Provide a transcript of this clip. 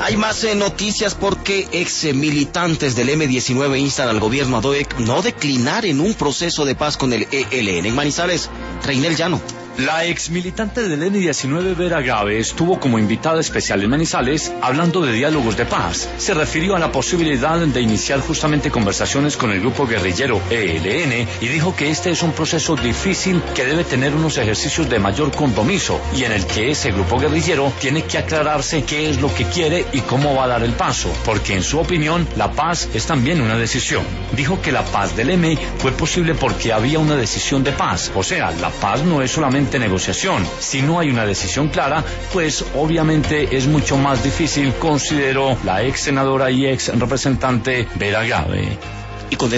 Hay más noticias porque ex militantes del M-19 instan al gobierno a no declinar en un proceso de paz con el ELN. En Manizales, Reinel Llano. La ex militante del M-19, Vera Gabe, estuvo como invitada especial en Manizales hablando de diálogos de paz. Se refirió a la posibilidad de iniciar justamente conversaciones con el grupo guerrillero ELN y dijo que este es un proceso difícil que debe tener unos ejercicios de mayor compromiso y en el que ese grupo guerrillero tiene que aclararse qué es lo que quiere y cómo va a dar el paso, porque en su opinión la paz es también una decisión. Dijo que la paz del M fue posible porque había una decisión de paz, o sea, la paz no es solamente negociación. Si no hay una decisión clara, pues obviamente es mucho más difícil, consideró la ex senadora y ex representante Vera Gabe. Y con